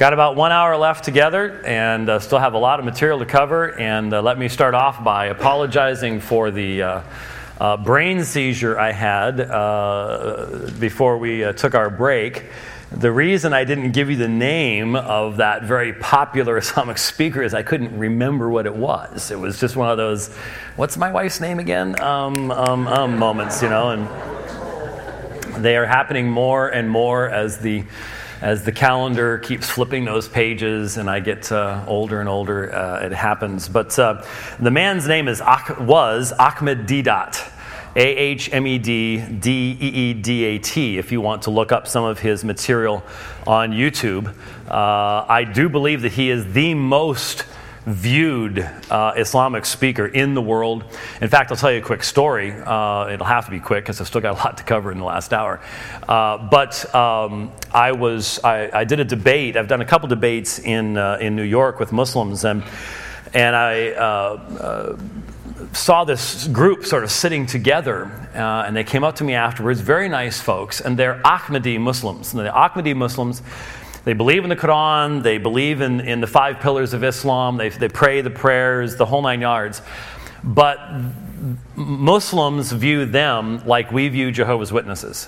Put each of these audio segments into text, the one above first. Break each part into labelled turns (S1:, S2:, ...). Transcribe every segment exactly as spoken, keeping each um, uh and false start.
S1: Got about one hour left together and uh, still have a lot of material to cover. And uh, let me start off by apologizing for the uh, uh, brain seizure I had uh, before we uh, took our break. The reason I didn't give you the name of that very popular Islamic speaker is I couldn't remember what it was. It was just one of those, what's my wife's name again? Um, um, um moments, you know, and they are happening more and more as the as the calendar keeps flipping those pages and I get uh, older and older, uh, it happens. But uh, the man's name is was Ahmed Deedat. A H M E D D E E D A T, if you want to look up some of his material on YouTube. Uh, I do believe that he is the most viewed uh, Islamic speaker in the world. In fact, I'll tell you a quick story. Uh, it'll have to be quick because I've still got a lot to cover in the last hour. Uh, but um, I was I, I did a debate. I've done a couple debates in uh, in New York with Muslims, and and I. Uh, uh, saw this group sort of sitting together, uh, and they came up to me afterwards, very nice folks, and they're Ahmadi Muslims. And the Ahmadi Muslims, they believe in the Quran, they believe in, in the five pillars of Islam, they, they pray the prayers, the whole nine yards. But Muslims view them like we view Jehovah's Witnesses,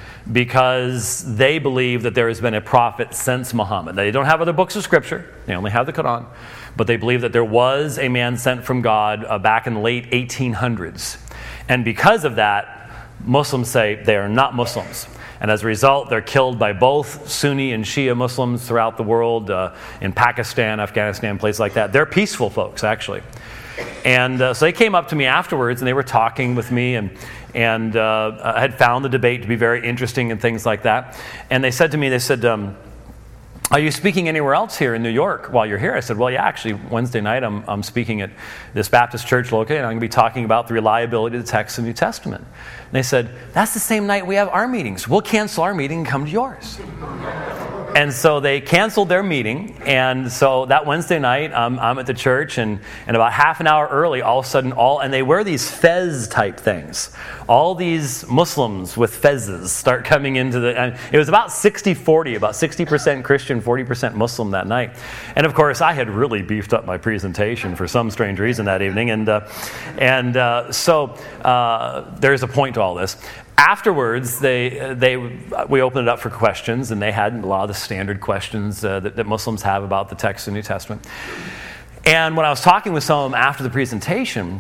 S1: because they believe that there has been a prophet since Muhammad. They don't have other books of scripture, they only have the Quran. But they believe that there was a man sent from God uh, back in the late eighteen hundreds. And because of that, Muslims say they are not Muslims. And as a result, they're killed by both Sunni and Shia Muslims throughout the world, uh, in Pakistan, Afghanistan, places like that. They're peaceful folks, actually. And uh, so they came up to me afterwards, and they were talking with me, and and uh, I had found the debate to be very interesting and things like that. And they said to me, they said, um, are you speaking anywhere else here in New York while you're here? I said, well, yeah, actually, Wednesday night I'm, I'm speaking at this Baptist church located, and I'm going to be talking about the reliability of the text of the New Testament. And they said, that's the same night we have our meetings. We'll cancel our meeting and come to yours. And so they canceled their meeting, and so that Wednesday night, um, I'm at the church, and, and about half an hour early, all of a sudden, all and they wear these fez-type things. All these Muslims with fezzes start coming into the... And it was about sixty forty, about sixty percent Christian, forty percent Muslim that night. And of course, I had really beefed up my presentation for some strange reason that evening, and uh, and uh, so uh, there's a point to all this. Afterwards, they they we opened it up for questions, and they had a lot of the standard questions uh, that, that Muslims have about the text of the New Testament. And when I was talking with some of them after the presentation,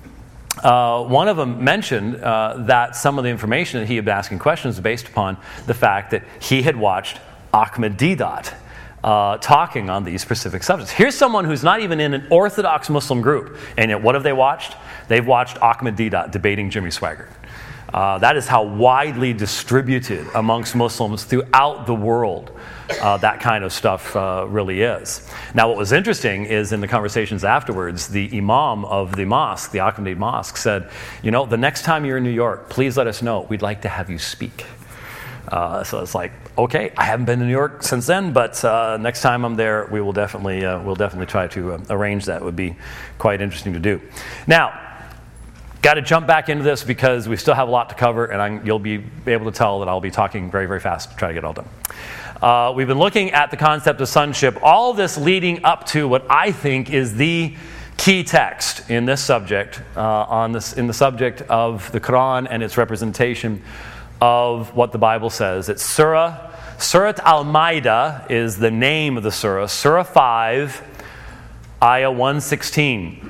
S1: uh, one of them mentioned uh, that some of the information that he had been asking questions was based upon the fact that he had watched Ahmed Deedat uh, talking on these specific subjects. Here's someone who's not even in an Orthodox Muslim group, and yet what have they watched? They've watched Ahmed Deedat debating Jimmy Swaggart. Uh, that is how widely distributed amongst Muslims throughout the world uh, that kind of stuff uh, really is. Now, what was interesting is in the conversations afterwards, the imam of the mosque, the Ahmadi mosque, said, you know, the next time you're in New York, please let us know. We'd like to have you speak. Uh, so it's like, okay, I haven't been to New York since then, but uh, next time I'm there, we will definitely uh, we'll definitely try to uh, arrange that. It would be quite interesting to do. Now, got to jump back into this because we still have a lot to cover, and I'm, you'll be able to tell that I'll be talking very, very fast to try to get it all done. Uh, we've been looking at the concept of sonship, all this leading up to what I think is the key text in this subject, uh, on this in the subject of the Quran and its representation of what the Bible says. It's Surah, Surah Al-Ma'idah is the name of the surah, Surah five, Ayah one sixteen.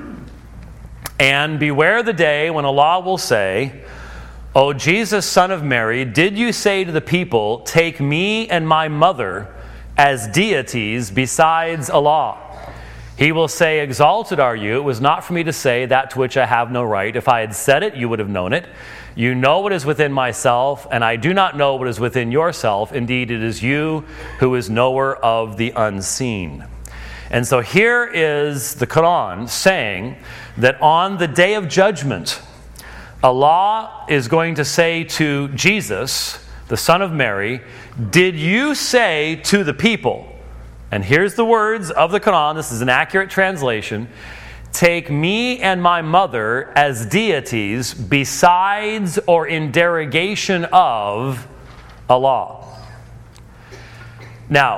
S1: And beware the day when Allah will say, O Jesus, son of Mary, did you say to the people, take me and my mother as deities besides Allah? He will say, exalted are you. It was not for me to say that to which I have no right. If I had said it, you would have known it. You know what is within myself, and I do not know what is within yourself. Indeed, it is you who is knower of the unseen. And so here is the Quran saying that on the day of judgment, Allah is going to say to Jesus, the son of Mary, did you say to the people, and here's the words of the Quran, this is an accurate translation, take me and my mother as deities besides or in derogation of Allah. Now,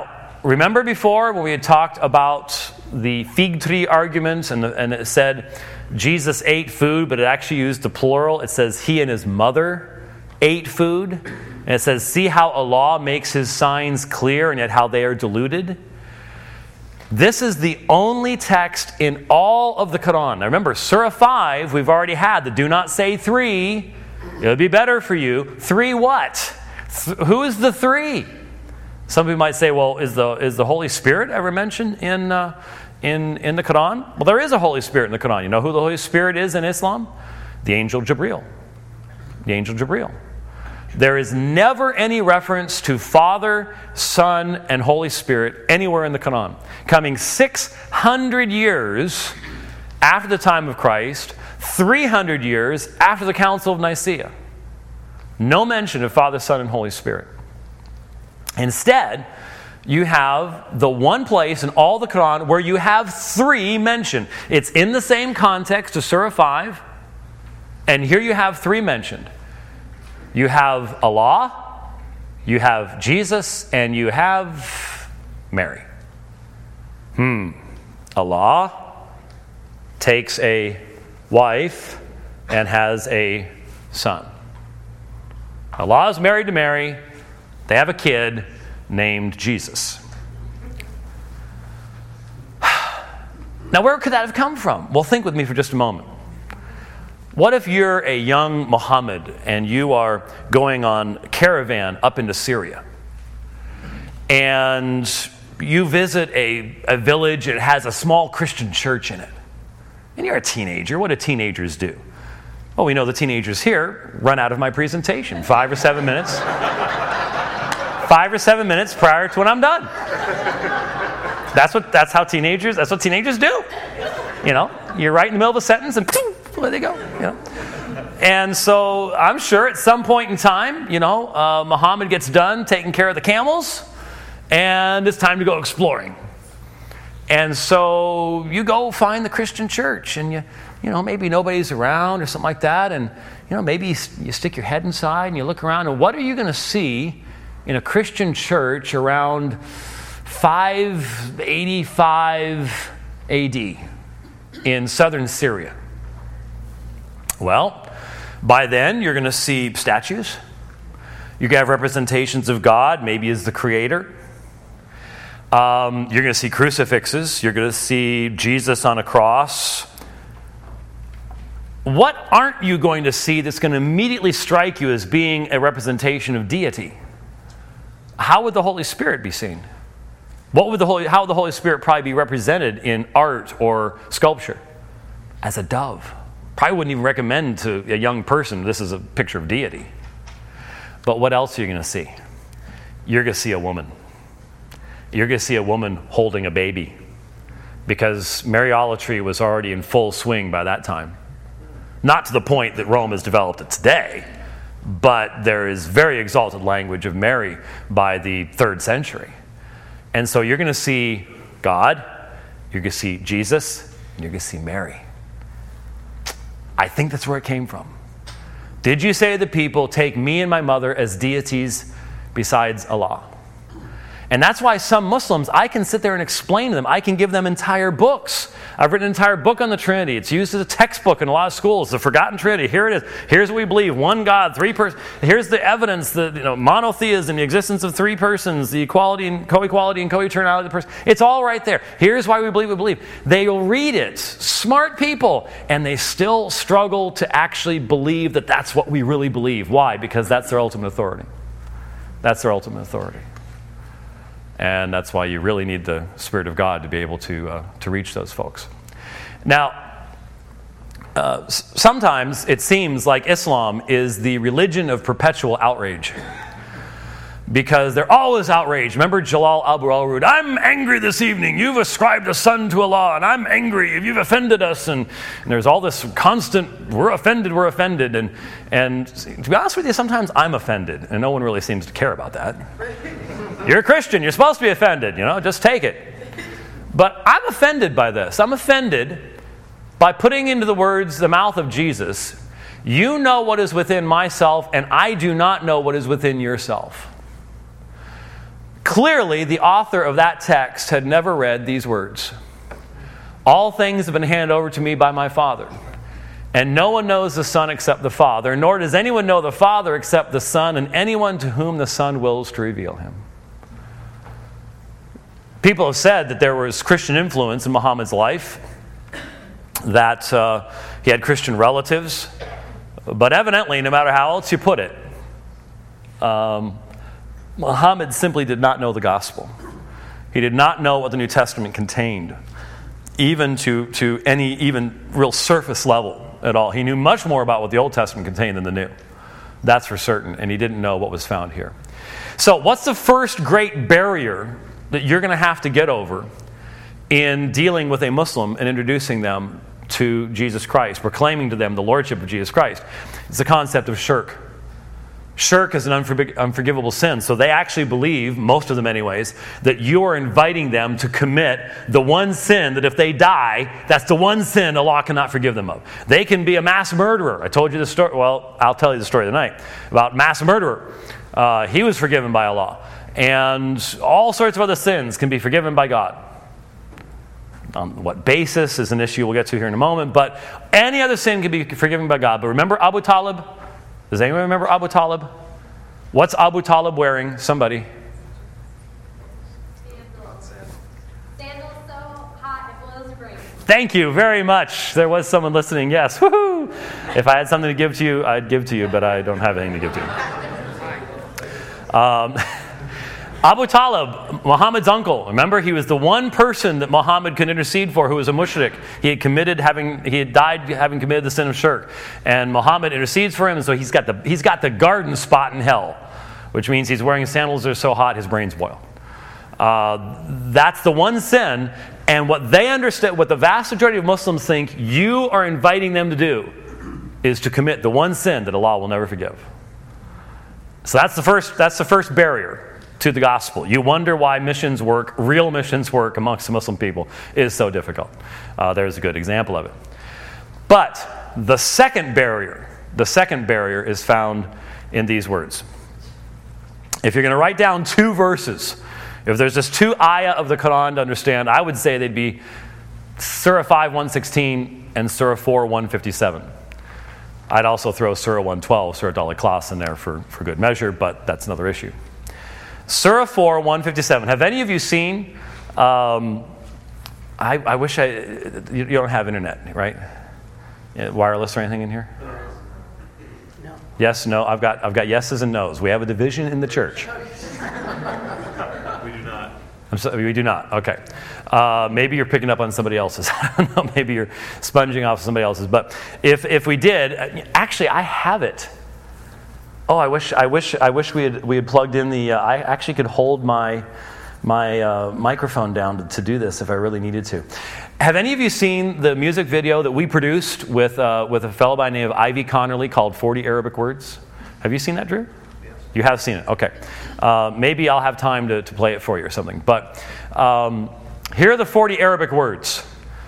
S1: remember before when we had talked about the fig tree argument, and, the, and it said Jesus ate food, but it actually used the plural. It says he and his mother ate food. And it says, see how Allah makes his signs clear and yet how they are diluted. This is the only text in all of the Quran. Now remember, Surah five, we've already had the do not say three. It would be better for you. Three what? Th- who is the three? Some people might say, well, is the is the Holy Spirit ever mentioned in, uh, in, in the Quran? Well, there is a Holy Spirit in the Quran. You know who the Holy Spirit is in Islam? The angel Jibreel. The angel Jibreel. There is never any reference to Father, Son, and Holy Spirit anywhere in the Quran. Coming six hundred years after the time of Christ, three hundred years after the Council of Nicaea. No mention of Father, Son, and Holy Spirit. Instead, you have the one place in all the Quran where you have three mentioned. It's in the same context as Surah five, and here you have three mentioned. You have Allah, you have Jesus, and you have Mary. Hmm. Allah takes a wife and has a son. Allah is married to Mary. They have a kid named Jesus. Now, where could that have come from? Well, think with me for just a moment. What if you're a young Muhammad and you are going on caravan up into Syria, and you visit a, a village that has a small Christian church in it, and you're a teenager? What do teenagers do? Well, we know the teenagers here run out of my presentation five or seven minutes. Five or seven minutes prior to when I'm done. That's what. That's how teenagers. That's what teenagers do. You know, you're right in the middle of a sentence, and boom, there they go. You know, and so I'm sure at some point in time, you know, uh, Muhammad gets done taking care of the camels, and it's time to go exploring. And so you go find the Christian church, and you, you know, maybe nobody's around or something like that, and you know, maybe you, you stick your head inside and you look around, and what are you going to see in a Christian church around five eighty-five A D in southern Syria? Well, by then you're going to see statues. You're going to have representations of God, maybe as the creator. Um, you're going to see crucifixes. You're going to see Jesus on a cross. What aren't you going to see that's going to immediately strike you as being a representation of deity? How would the Holy Spirit be seen? What would the Holy, how would the Holy Spirit probably be represented in art or sculpture? As a dove. Probably wouldn't even recommend to a young person, this is a picture of deity. But what else are you going to see? You're going to see a woman. You're going to see a woman holding a baby. Because Mariolatry was already in full swing by that time. Not to the point that Rome has developed it today, but there is very exalted language of Mary by the third century. And so you're going to see God, you're going to see Jesus, and you're going to see Mary. I think that's where it came from. Did you say to the people, take me and my mother as deities besides Allah? And that's why some Muslims, I can sit there and explain to them. I can give them entire books. I've written an entire book on the Trinity. It's used as a textbook in a lot of schools. The Forgotten Trinity. Here it is. Here's what we believe. One God, three persons. Here's the evidence, the you know, monotheism, the existence of three persons, the equality and co-equality and co-eternality of the person. It's all right there. Here's why we believe we believe. They'll read it. Smart people. And they still struggle to actually believe that that's what we really believe. Why? Because that's their ultimate authority. That's their ultimate authority. And that's why you really need the Spirit of God to be able to uh, to reach those folks. Now, uh, s- sometimes it seems like Islam is the religion of perpetual outrage. Because they're always outraged. Remember Jalal Abu al-Rud? I'm angry this evening. You've ascribed a son to Allah, and I'm angry if you've offended us. And, and there's all this constant, we're offended, we're offended. And, and to be honest with you, sometimes I'm offended, and no one really seems to care about that. You're a Christian. You're supposed to be offended. You know, just take it. But I'm offended by this. I'm offended by putting into the words, the mouth of Jesus, you know what is within myself, and I do not know what is within yourself. Clearly, the author of that text had never read these words. All things have been handed over to me by my Father. And no one knows the Son except the Father, nor does anyone know the Father except the Son, and anyone to whom the Son wills to reveal him. People have said that there was Christian influence in Muhammad's life, that uh, he had Christian relatives, but evidently, no matter how else you put it, um, Muhammad simply did not know the gospel. He did not know what the New Testament contained, even to, to any even real surface level at all. He knew much more about what the Old Testament contained than the New. That's for certain, and he didn't know what was found here. So what's the first great barrier that you're going to have to get over in dealing with a Muslim and introducing them to Jesus Christ, proclaiming to them the lordship of Jesus Christ? It's the concept of shirk. Shirk is an unforg- unforgivable sin. So they actually believe, most of them anyways, that you are inviting them to commit the one sin that if they die, that's the one sin Allah cannot forgive them of. They can be a mass murderer. I told you the story. Well, I'll tell you the story tonight about mass murderer. Uh, he was forgiven by Allah. And all sorts of other sins can be forgiven by God. On what basis is an issue we'll get to here in a moment. But any other sin can be forgiven by God. But remember Abu Talib? Does anyone remember Abu Talib? What's Abu Talib wearing? Somebody.
S2: Sandals so hot it blows green.
S1: Thank you very much. There was someone listening. Yes. Woohoo! If I had something to give to you, I'd give to you, but I don't have anything to give to you. Um, Abu Talib, Muhammad's uncle. Remember, he was the one person that Muhammad could intercede for who was a mushrik. He had committed having he had died having committed the sin of shirk, and Muhammad intercedes for him. And so he's got the he's got the garden spot in hell, which means he's wearing sandals that are so hot his brains boil. Uh, that's the one sin, and what they understand, what the vast majority of Muslims think you are inviting them to do, is to commit the one sin that Allah will never forgive. So that's the first that's the first barrier to the gospel. You wonder why missions work, real missions work amongst Muslim people is so difficult. Uh, there's a good example of it. But the second barrier, the second barrier is found in these words. If you're going to write down two verses, if there's just two ayah of the Quran to understand, I would say they'd be Surah five, one sixteen and Surah four, one fifty-seven. I'd also throw Surah one twelve, Surah Al-Ikhlas in there for, for good measure, but that's another issue. Surah four, one fifty-seven. Have any of you seen, um, I, I wish I, you, you don't have internet, right? Yeah, wireless or anything in here?
S3: No.
S1: Yes, no, I've got, I've got yeses and nos. We have a division in the church.
S4: We do not.
S1: I'm sorry, we do not, okay. Uh, maybe you're picking up on somebody else's. I don't know, maybe you're sponging off somebody else's. But if, if we did, actually I have it. Oh, I wish, I wish, I wish we had we had plugged in the. Uh, I actually could hold my my uh, microphone down to, to do this if I really needed to. Have any of you seen the music video that we produced with uh, with a fellow by the name of Ivy Connerly called forty Arabic Words? Have you seen that, Drew?
S4: Yes.
S1: You have seen it. Okay. Uh, maybe I'll have time to, to play it for you or something. But um, here are the forty Arabic words.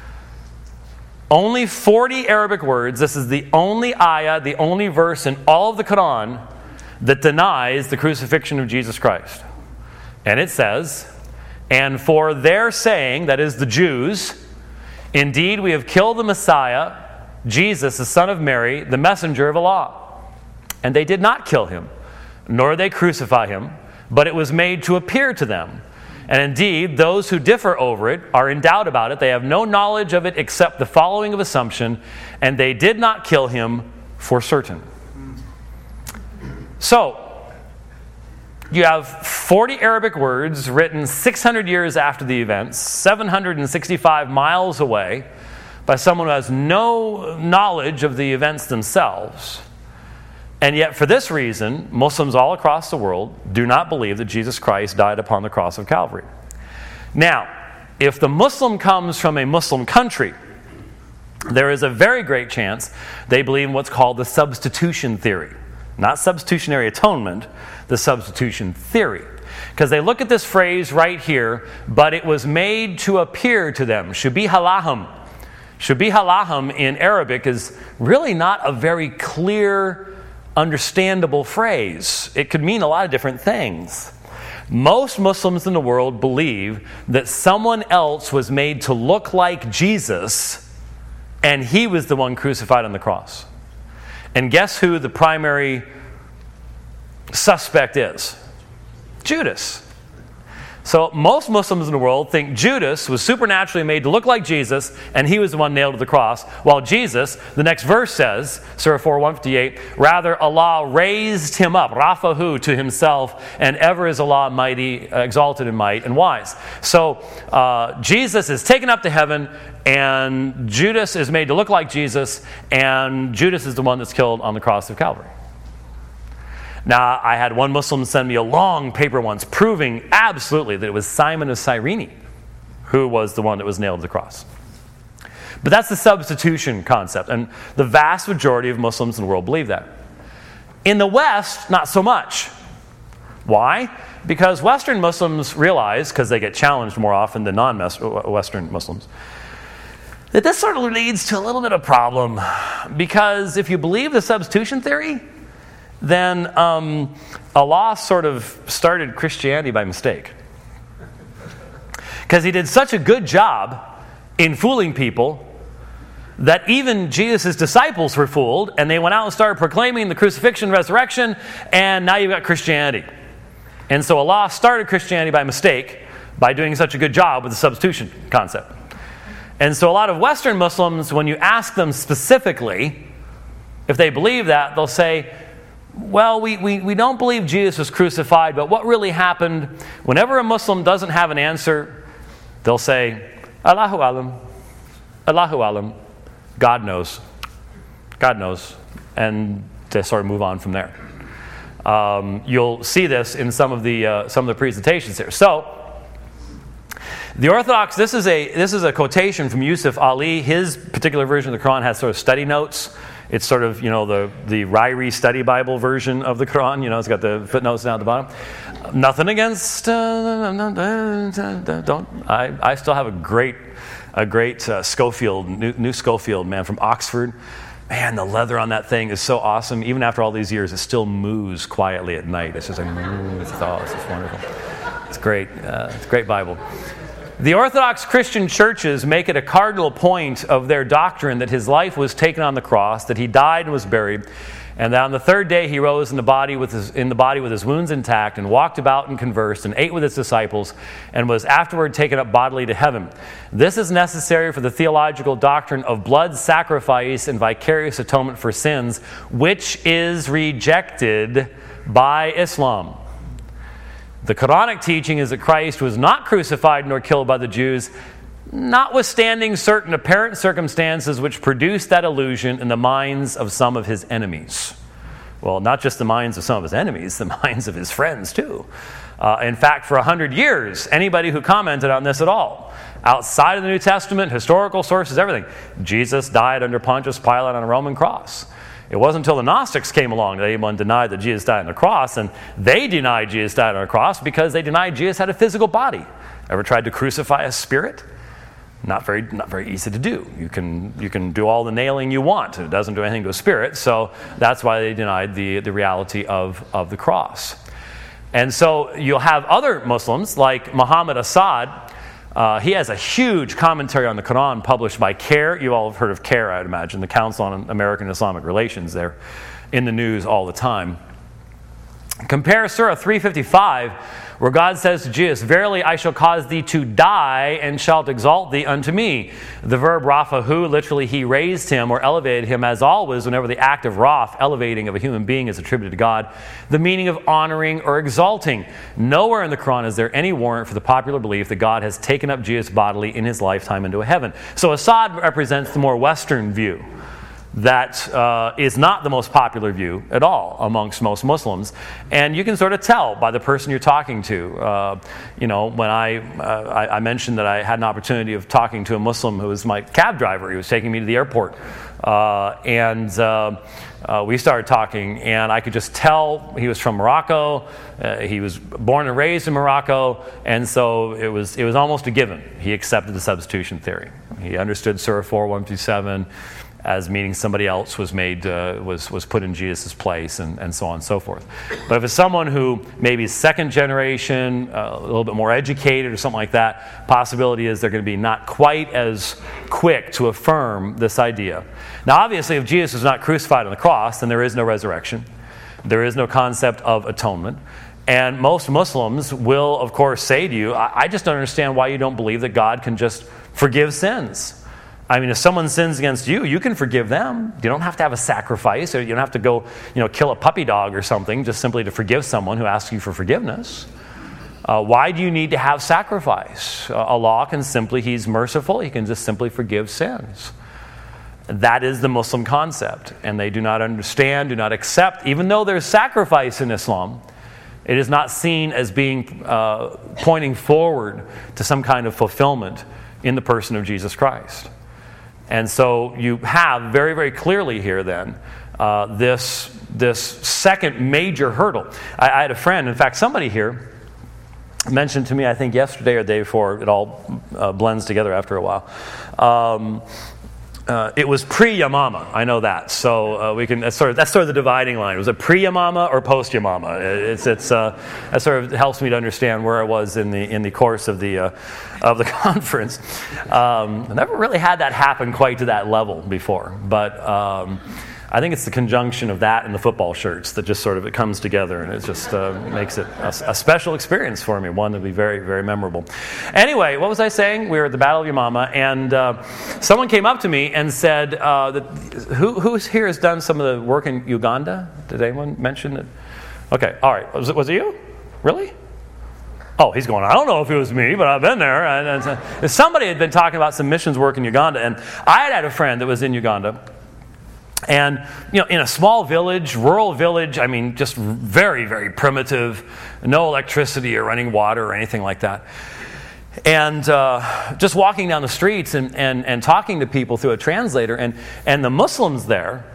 S1: Only forty Arabic words. This is the only ayah, the only verse in all of the Quran that denies the crucifixion of Jesus Christ. And it says, "And for their saying," that is the Jews, "indeed we have killed the Messiah, Jesus, the son of Mary, the messenger of Allah. And they did not kill him, nor did they crucify him, but it was made to appear to them. And indeed, those who differ over it are in doubt about it. They have no knowledge of it except the following of assumption, and they did not kill him for certain." So, you have forty Arabic words written six hundred years after the events, seven hundred sixty-five miles away, by someone who has no knowledge of the events themselves. And yet, for this reason, Muslims all across the world do not believe that Jesus Christ died upon the cross of Calvary. Now, if the Muslim comes from a Muslim country, there is a very great chance they believe in what's called the substitution theory. Not substitutionary atonement, the substitution theory. Because they look at this phrase right here, "but it was made to appear to them." Shubiha lahum. Shubiha lahum in Arabic is really not a very clear, understandable phrase. It could mean a lot of different things. Most Muslims in the world believe that someone else was made to look like Jesus, and he was the one crucified on the cross. And guess who the primary suspect is? Judas. So most Muslims in the world think Judas was supernaturally made to look like Jesus, and he was the one nailed to the cross, while Jesus, the next verse says, Surah four, one fifty-eight, rather Allah raised him up, Rafahu, to himself, and ever is Allah mighty, exalted in might and wise. So uh, Jesus is taken up to heaven, and Judas is made to look like Jesus, and Judas is the one that's killed on the cross of Calvary. Now, I had one Muslim send me a long paper once proving absolutely that it was Simon of Cyrene who was the one that was nailed to the cross. But that's the substitution concept, and the vast majority of Muslims in the world believe that. In the West, not so much. Why? Because Western Muslims realize, because they get challenged more often than non-Western Muslims, that this sort of leads to a little bit of problem. Because if you believe the substitution theory, then um, Allah sort of started Christianity by mistake. Because he did such a good job in fooling people that even Jesus' disciples were fooled, and they went out and started proclaiming the crucifixion, resurrection, and now you've got Christianity. And so Allah started Christianity by mistake by doing such a good job with the substitution concept. And so a lot of Western Muslims, when you ask them specifically if they believe that, they'll say, well, we, we, we don't believe Jesus was crucified, but what really happened? Whenever a Muslim doesn't have an answer, they'll say, Allahu alam, Allahu alam, God knows, God knows, and they sort of move on from there. Um, you'll see this in some of the uh, some of the presentations here. So, the Orthodox, this is a this is a quotation from Yusuf Ali. His particular version of the Quran has sort of study notes. It's sort of, you know, the, the Ryrie Study Bible version of the Quran. You know, it's got the footnotes down at the bottom. Nothing against, uh, don't, I, I still have a great, a great uh, Schofield, new, new Schofield, man, from Oxford. Man, the leather on that thing is so awesome. Even after all these years, it still moos quietly at night. It's just like, moo, it's, oh, it's just wonderful. It's great. Uh, it's a great Bible. The Orthodox Christian churches make it a cardinal point of their doctrine that his life was taken on the cross, that he died and was buried, and that on the third day he rose in the body with his, in the body with his wounds intact, and walked about and conversed and ate with his disciples, and was afterward taken up bodily to heaven. This is necessary for the theological doctrine of blood sacrifice and vicarious atonement for sins, which is rejected by Islam. The Quranic teaching is that Christ was not crucified nor killed by the Jews, notwithstanding certain apparent circumstances which produced that illusion in the minds of some of his enemies. Well, not just the minds of some of his enemies, the minds of his friends too. Uh, in fact, for a hundred years, anybody who commented on this at all, outside of the New Testament, historical sources, everything, Jesus died under Pontius Pilate on a Roman cross. It wasn't until the Gnostics came along that anyone denied that Jesus died on the cross, and they denied Jesus died on the cross because they denied Jesus had a physical body. Ever tried to crucify a spirit? Not very, not very easy to do. You can, you can do all the nailing you want. It doesn't do anything to a spirit, so that's why they denied the, the reality of, of the cross. And so you'll have other Muslims like Muhammad Assad. Uh, he has a huge commentary on the Quran published by CAIR. You all have heard of CAIR, I'd imagine, the Council on American Islamic Relations. They're in the news all the time. Compare Surah three fifty-five, where God says to Jesus, "Verily I shall cause thee to die, and shalt exalt thee unto me." The verb rafahu, literally he raised him or elevated him, as always whenever the act of raf, elevating of a human being, is attributed to God, the meaning of honoring or exalting. Nowhere in the Quran is there any warrant for the popular belief that God has taken up Jesus bodily in his lifetime into a heaven. So Assad represents the more Western view. That uh, is not the most popular view at all amongst most Muslims. And you can sort of tell by the person you're talking to. Uh, you know, when I, uh, I I mentioned that I had an opportunity of talking to a Muslim who was my cab driver. He was taking me to the airport. Uh, and uh, uh, we started talking, and I could just tell he was from Morocco. Uh, he was born and raised in Morocco, and so it was, it was almost a given. He accepted the substitution theory. He understood Surah four, one through seven. as meaning somebody else was made uh, was was put in Jesus' place, and, and so on and so forth. But if it's someone who maybe is second generation, uh, a little bit more educated or something like that, possibility is they're going to be not quite as quick to affirm this idea. Now, obviously, if Jesus was not crucified on the cross, then there is no resurrection. There is no concept of atonement. And most Muslims will, of course, say to you, I, I just don't understand why you don't believe that God can just forgive sins. I mean, if someone sins against you, you can forgive them. You don't have to have a sacrifice, or you don't have to go, you know, kill a puppy dog or something just simply to forgive someone who asks you for forgiveness. Uh, why do you need to have sacrifice? Uh, Allah can simply, He's merciful, He can just simply forgive sins. That is the Muslim concept, and they do not understand, do not accept, even though there's sacrifice in Islam, it is not seen as being uh, pointing forward to some kind of fulfillment in the person of Jesus Christ. And so you have very, very clearly here then uh, this, this second major hurdle. I, I had a friend, in fact, somebody here mentioned to me, I think yesterday or the day before, it all uh, blends together after a while. Um, Uh, it was pre-Yamama, I know that. So uh, we can that's sort of that's sort of the dividing line. Was it pre-Yamama or post-Yamama? It's it's uh, that sort of helps me to understand where I was in the in the course of the uh, of the conference. Um, I never really had that happen quite to that level before, but um, I think it's the conjunction of that and the football shirts that just sort of it comes together, and it just uh, makes it a, a special experience for me, one that will be very, very memorable. Anyway, what was I saying? We were at the Battle of Yamama, and uh, someone came up to me and said, uh, that, who who here has done some of the work in Uganda? Did anyone mention it? Okay, all right. Was it, was it you? Really? Oh, he's going, I don't know if it was me, but I've been there. And, and somebody had been talking about some missions work in Uganda, and I had had a friend that was in Uganda. And, you know, in a small village, rural village, I mean, just very, very primitive, no electricity or running water or anything like that. And uh, just walking down the streets and, and, and talking to people through a translator, and, and the Muslims there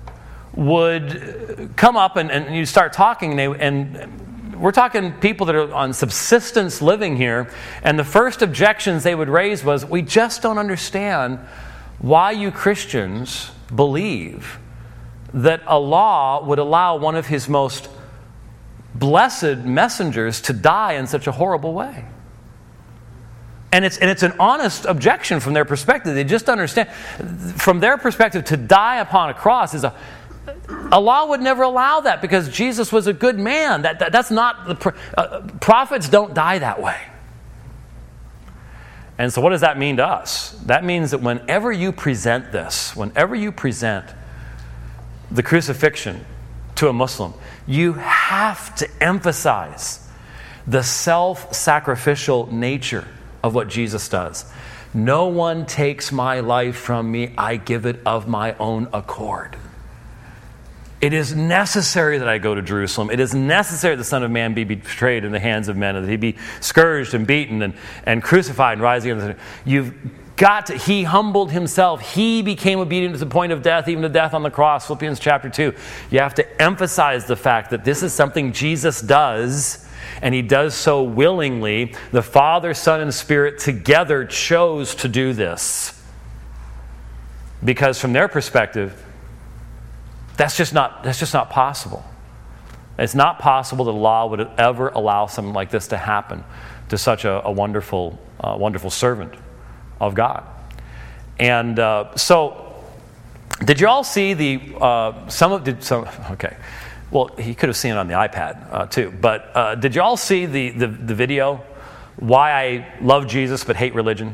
S1: would come up and, and you start talking, and, they, and we're talking people that are on subsistence living here, and the first objections they would raise was, we just don't understand why you Christians believe that Allah would allow one of His most blessed messengers to die in such a horrible way. And it's and it's an honest objection from their perspective. They just understand, from their perspective, to die upon a cross is a Allah would never allow that because Jesus was a good man. That, that that's not the uh, prophets don't die that way. And so what does that mean to us? That means that whenever you present this, whenever you present the crucifixion to a Muslim, you have to emphasize the self-sacrificial nature of what Jesus does. No one takes my life from me, I give it of my own accord. It is necessary that I go to Jerusalem. It is necessary the Son of Man be betrayed in the hands of men, and that He be scourged and beaten and, and crucified and rise again. You've got to, He humbled Himself. He became obedient to the point of death, even to death on the cross, Philippians chapter two. You have to emphasize the fact that this is something Jesus does, and He does so willingly. The Father, Son, and Spirit together chose to do this. Because from their perspective, That's just not that's just not possible. It's not possible that Allah would ever allow something like this to happen to such a, a wonderful, uh, wonderful servant of God. And uh, so, did you all see the uh, some of did some? Okay, well, he could have seen it on the iPad uh, too. But uh, did you all see the, the the video? Why I love Jesus but hate religion.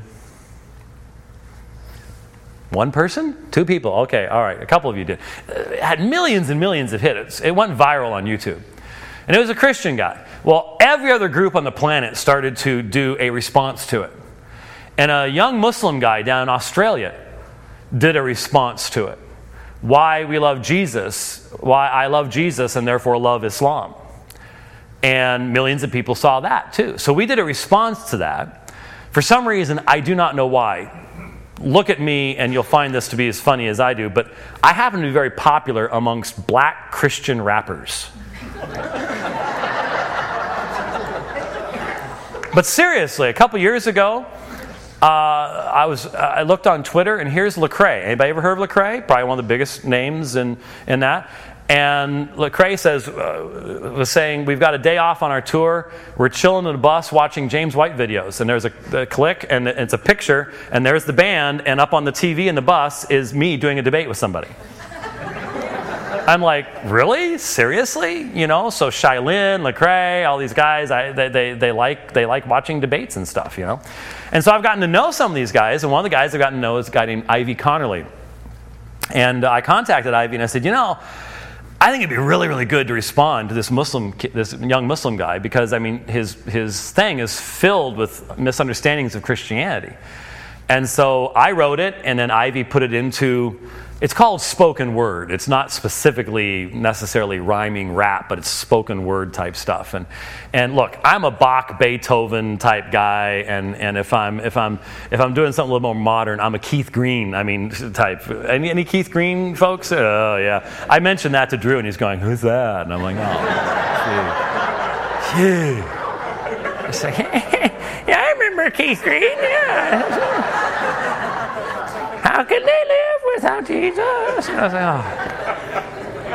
S1: One person? Two people? Okay, all right. A couple of you did. It had millions and millions of hits. It went viral on YouTube. And it was a Christian guy. Well, every other group on the planet started to do a response to it. And a young Muslim guy down in Australia did a response to it. Why we love Jesus, why I love Jesus and therefore love Islam. And millions of people saw that too. So we did a response to that. For some reason, I do not know why. Look at me and you'll find this to be as funny as I do, but I happen to be very popular amongst black Christian rappers. But seriously, a couple years ago, I was I looked on Twitter, and here's Lecrae. Anybody ever heard of Lecrae? Probably one of the biggest names in in that. And Lecrae says uh, was saying, we've got a day off on our tour. We're chilling in a bus watching James White videos, and there's a, a click, and it's a picture, and there's the band, and up on the T V in the bus is me doing a debate with somebody. I'm like, really? Seriously? You know, so Shailene, Lecrae, all these guys, I, they, they, they like they like watching debates and stuff, you know. And so I've gotten to know some of these guys, and one of the guys I've gotten to know is a guy named Ivy Connerly. And I contacted Ivy, and I said, you know, I think it'd be really, really good to respond to this Muslim, this young Muslim guy, because I mean, his his thing is filled with misunderstandings of Christianity. And so I wrote it, and then Ivy put it into. It's called spoken word. It's not specifically necessarily rhyming rap, but it's spoken word type stuff. And and look, I'm a Bach, Beethoven type guy, and, and if I'm if I'm if I'm doing something a little more modern, I'm a Keith Green. I mean, type. Any any Keith Green folks? Oh yeah. I mentioned that to Drew, and he's going, "Who's that?" And I'm like, "Oh, gee, gee." It's like, yeah, I remember Keith Green. Yeah. How can they live without Jesus? And I was like,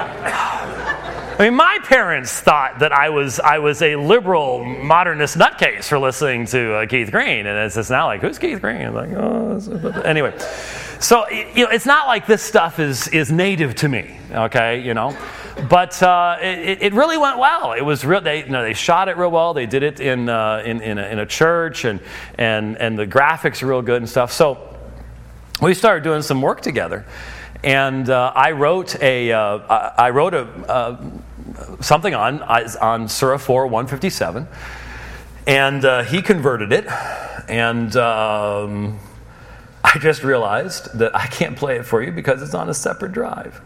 S1: oh. I mean, my parents thought that I was I was a liberal modernist nutcase for listening to uh, Keith Green, and it's just now like, who's Keith Green? I'm like, oh, anyway. So you know, it's not like this stuff is is native to me, okay? You know, but uh, it, it really went well. It was real. They you know they shot it real well. They did it in uh, in in a, in a church, and and and the graphics are real good and stuff. So. We started doing some work together, and uh, I wrote a uh, I wrote a uh, something on on Surah four one fifty-seven, and uh, he converted it, and um, I just realized that I can't play it for you because it's on a separate drive.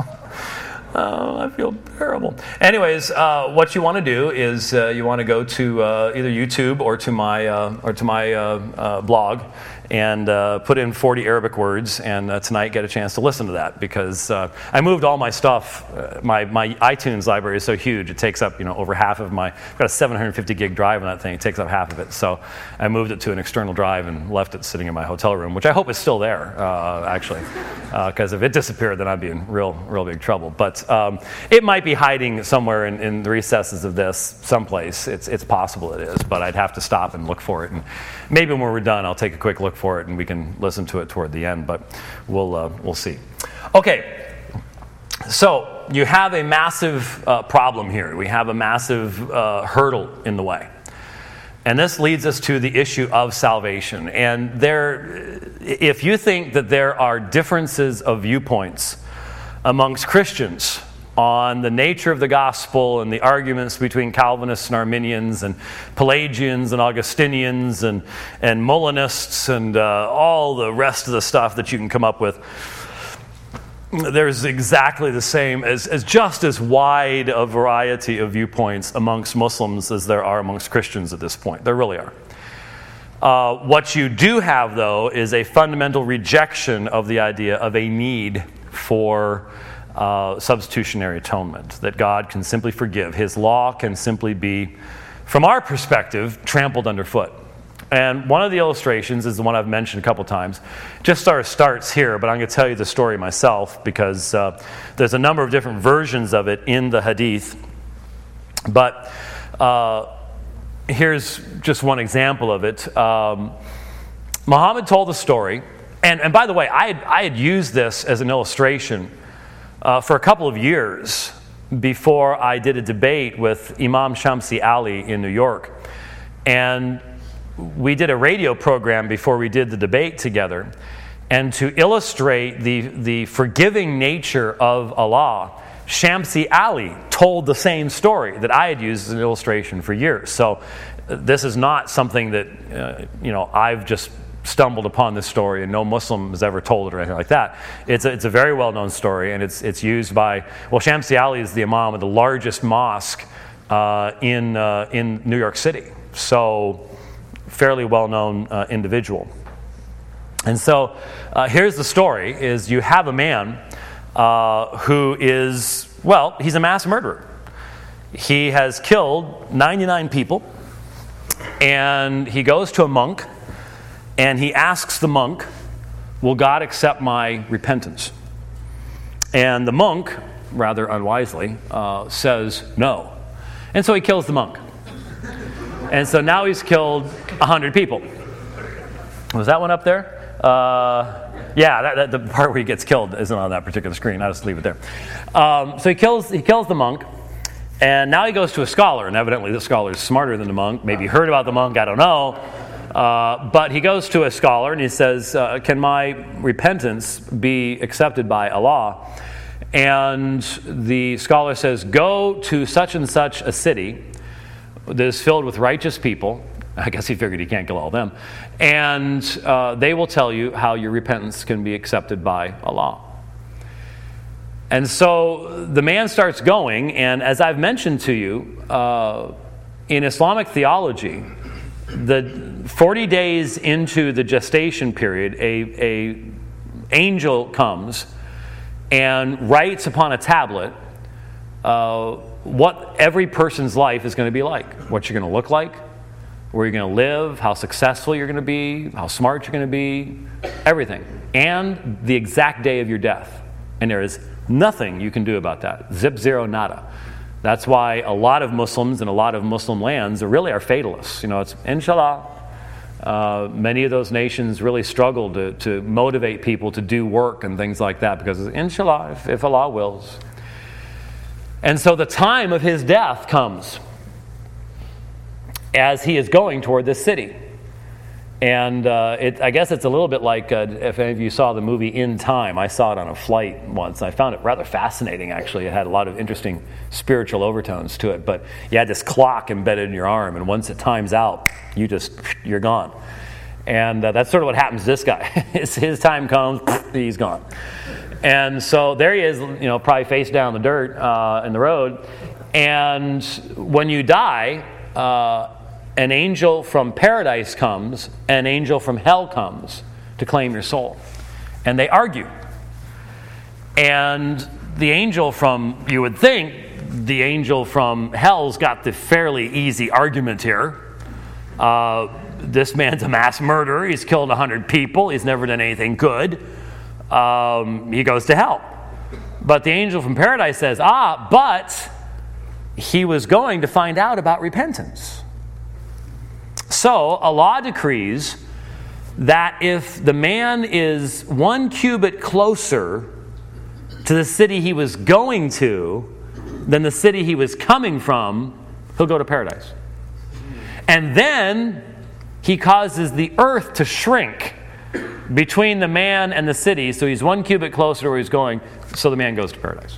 S1: Oh, I feel terrible. Anyways, uh, what you want to do is uh, you want to go to uh, either YouTube or to my uh, or to my uh, uh, blog, and uh, put in forty Arabic words, and uh, tonight get a chance to listen to that, because uh, I moved all my stuff. Uh, my my iTunes library is so huge; it takes up you know over half of my. I've got a seven hundred fifty gig drive on that thing. It takes up half of it. So I moved it to an external drive and left it sitting in my hotel room, which I hope is still there, uh, actually, because uh, if it disappeared, then I'd be in real real big trouble. But Um, it might be hiding somewhere in, in the recesses of this someplace. It's it's possible it is, but I'd have to stop and look for it. And maybe when we're done, I'll take a quick look for it, and we can listen to it toward the end. But we'll uh, we'll see. Okay, so you have a massive uh, problem here. We have a massive uh, hurdle in the way. And this leads us to the issue of salvation. And there, if you think that there are differences of viewpoints amongst Christians on the nature of the gospel and the arguments between Calvinists and Arminians and Pelagians and Augustinians and, and Molinists and uh, all the rest of the stuff that you can come up with, there's exactly the same, as, as just as wide a variety of viewpoints amongst Muslims as there are amongst Christians at this point. There really are. Uh, what you do have, though, is a fundamental rejection of the idea of a need for uh, substitutionary atonement, that God can simply forgive. His law can simply be, from our perspective, trampled underfoot. And one of the illustrations is the one I've mentioned a couple times. Just sort of starts here, but I'm going to tell you the story myself, because uh, there's a number of different versions of it in the Hadith. But uh, here's just one example of it. Um, Muhammad told the story. And, and by the way, I had, I had used this as an illustration uh, for a couple of years before I did a debate with Imam Shamsi Ali in New York. And we did a radio program before we did the debate together. And to illustrate the, the forgiving nature of Allah, Shamsi Ali told the same story that I had used as an illustration for years. So uh, this is not something that uh, you know I've just stumbled upon this story and no Muslim has ever told it or anything like that. It's a, it's a very well-known story, and it's it's used by, well, Shamsi Ali is the imam of the largest mosque uh, in uh, in New York City. So fairly well-known uh, individual. And so uh, here's the story, is you have a man uh, who is, well, he's a mass murderer. He has killed ninety-nine people, and he goes to a monk, And he asks the monk, will God accept my repentance? And the monk, rather unwisely, uh, says no. And so he kills the monk. And so now he's killed one hundred people. Was that one up there? Uh, yeah, that, that, the part where he gets killed isn't on that particular screen. I'll just leave it there. Um, so he kills, he kills the monk. And now he goes to a scholar. And evidently this scholar is smarter than the monk. Maybe he heard about the monk. I don't know. Uh, but he goes to a scholar and he says, uh, can my repentance be accepted by Allah? And the scholar says, go to such and such a city that is filled with righteous people. I guess he figured he can't kill all of them. And uh, they will tell you how your repentance can be accepted by Allah. And so the man starts going, and as I've mentioned to you, uh, in Islamic theology, the forty days into the gestation period, a, a angel comes and writes upon a tablet uh, what every person's life is going to be like, what you're going to look like, where you're going to live, how successful you're going to be, how smart you're going to be, everything, and the exact day of your death. And there is nothing you can do about that. Zip, zero, nada. That's why a lot of Muslims in a lot of Muslim lands are really are fatalists. You know, it's inshallah. Uh, many of those nations really struggle to, to motivate people to do work and things like that because inshallah, if, if Allah wills. And so the time of his death comes as he is going toward this city. And uh, it, I guess it's a little bit like, uh, if any of you saw the movie In Time. I saw it on a flight once. I found it rather fascinating, actually. It had a lot of interesting spiritual overtones to it. But you had this clock embedded in your arm, and once it times out, you just, you're gone. And uh, that's sort of what happens to this guy. his, his time comes, he's gone. And so there he is, you know, probably face down in the dirt uh, in the road. And when you die, uh, an angel from paradise comes, an angel from hell comes to claim your soul. And they argue. And the angel from, you would think, the angel from hell's got the fairly easy argument here. Uh, this man's a mass murderer. He's killed one hundred people. He's never done anything good. Um, he goes to hell. But the angel from paradise says, ah, but he was going to find out about repentance. So Allah decrees that if the man is one cubit closer to the city he was going to than the city he was coming from, he'll go to paradise. And then he causes the earth to shrink between the man and the city, so he's one cubit closer to where he's going, so the man goes to paradise.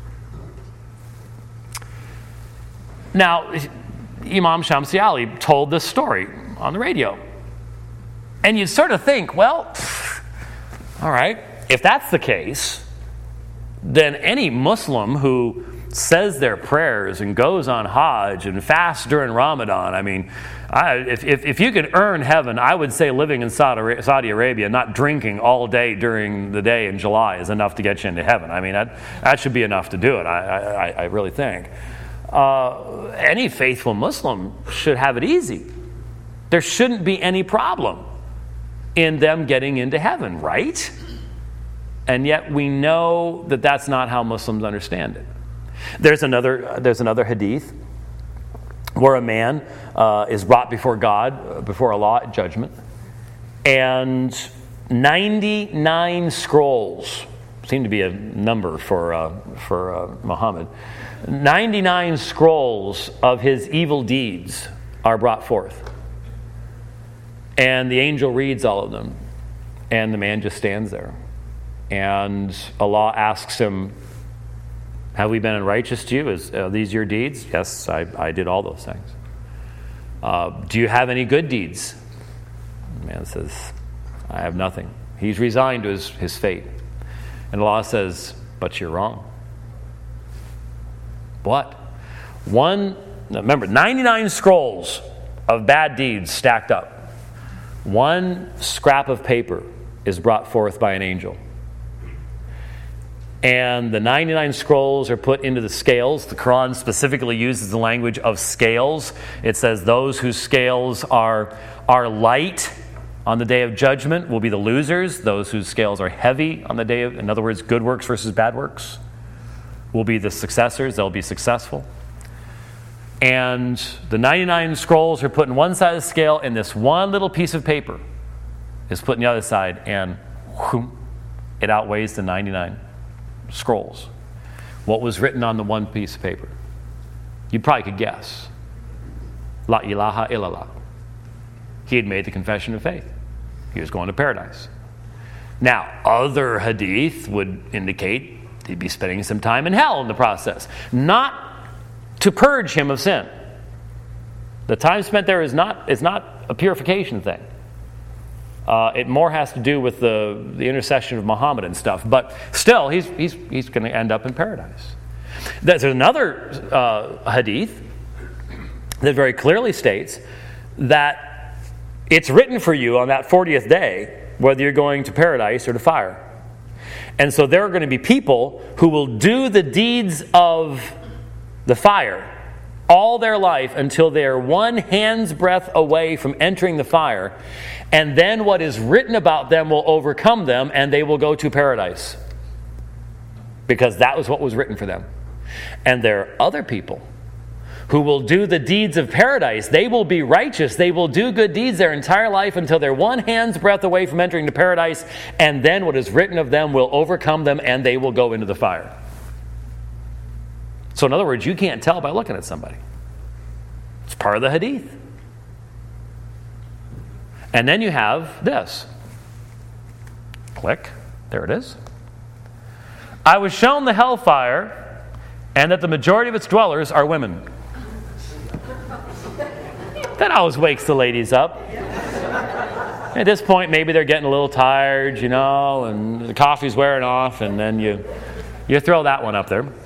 S1: Now, Imam Shamsi Ali told this story on the radio. And you'd sort of think, well, pff, all right, if that's the case, then any Muslim who says their prayers and goes on Hajj and fasts during Ramadan, I mean, I, if, if, if you could earn heaven, I would say living in Saudi, Saudi Arabia, not drinking all day during the day in July is enough to get you into heaven. I mean, that, that should be enough to do it, I, I, I really think. Uh, any faithful Muslim should have it easy. There shouldn't be any problem in them getting into heaven, right? And yet we know that that's not how Muslims understand it. There's another, there's another hadith where a man uh, is brought before God, before Allah at judgment, and ninety-nine scrolls seem to be a number for uh, for uh, Muhammad. ninety-nine scrolls of his evil deeds are brought forth. And the angel reads all of them. And the man just stands there. And Allah asks him, have we been unrighteous to you? Is, are these your deeds? Yes, I, I did all those things. Uh, do you have any good deeds? The man says, I have nothing. He's resigned to his, his fate. And Allah says, but you're wrong. What? One, remember, ninety-nine scrolls of bad deeds stacked up. One scrap of paper is brought forth by an angel. And the ninety-nine scrolls are put into the scales. The Quran specifically uses the language of scales. It says those whose scales are, are light on the day of judgment will be the losers, those whose scales are heavy on the day of, in other words, good works versus bad works, will be the successors, they'll be successful. And the ninety-nine scrolls are put in one side of the scale, and this one little piece of paper is put in the other side, and whoom, it outweighs the ninety-nine scrolls. What was written on the one piece of paper? You probably could guess. La ilaha illallah. He had made the confession of faith. He was going to paradise. Now, other hadith would indicate he'd be spending some time in hell in the process. Not to purge him of sin. The time spent there is not, is not a purification thing. Uh, it more has to do with the, the intercession of Muhammad and stuff. But still, he's, he's, he's going to end up in paradise. There's another uh, hadith that very clearly states that it's written for you on that fortieth day whether you're going to paradise or to fire. And so there are going to be people who will do the deeds of the fire all their life until they are one hand's breadth away from entering the fire. And then what is written about them will overcome them, and they will go to paradise. Because that was what was written for them. And there are other people who will do the deeds of paradise. They will be righteous. They will do good deeds their entire life until they're one hand's breadth away from entering the paradise. And then what is written of them will overcome them, and they will go into the fire. So in other words, you can't tell by looking at somebody. It's part of the hadith. And then you have this. Click. There it is. I was shown the hellfire, and that the majority of its dwellers are women. That always wakes the ladies up. At this point, maybe they're getting a little tired, you know, and the coffee's wearing off, and then you, you throw that one up there.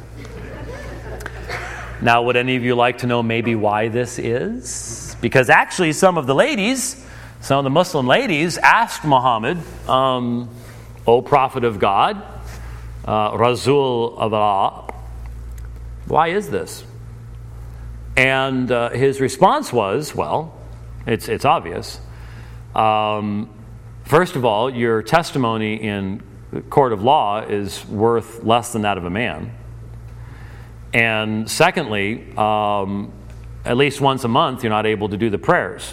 S1: Now, would any of you like to know maybe why this is? Because actually some of the ladies, some of the Muslim ladies asked Muhammad, um, O Prophet of God, uh, Rasul of Allah, why is this? And uh, his response was, well, it's, it's obvious. Um, first of all, your testimony in the court of law is worth less than that of a man. And secondly, um, at least once a month, you're not able to do the prayers.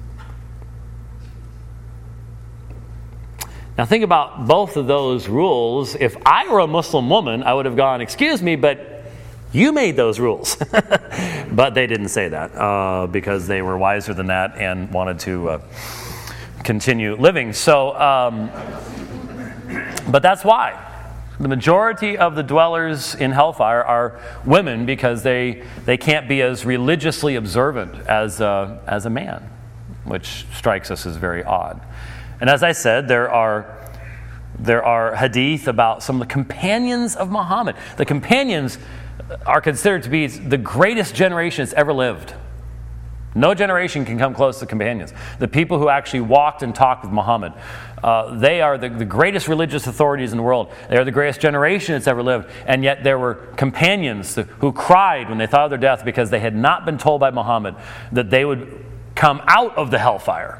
S1: Now think about both of those rules. If I were a Muslim woman, I would have gone, excuse me, but you made those rules. But they didn't say that uh, because they were wiser than that and wanted to uh, continue living. So, um, but that's why. The majority of the dwellers in hellfire are women because they they can't be as religiously observant as a, as a man, which strikes us as very odd. And as I said, there are there are hadith about some of the companions of Muhammad. The companions are considered to be the greatest generation that's ever lived. No generation can come close to companions. The people who actually walked and talked with Muhammad. Uh, they are the, the greatest religious authorities in the world. They are the greatest generation that's ever lived. And yet there were companions who cried when they thought of their death because they had not been told by Muhammad that they would come out of the hellfire.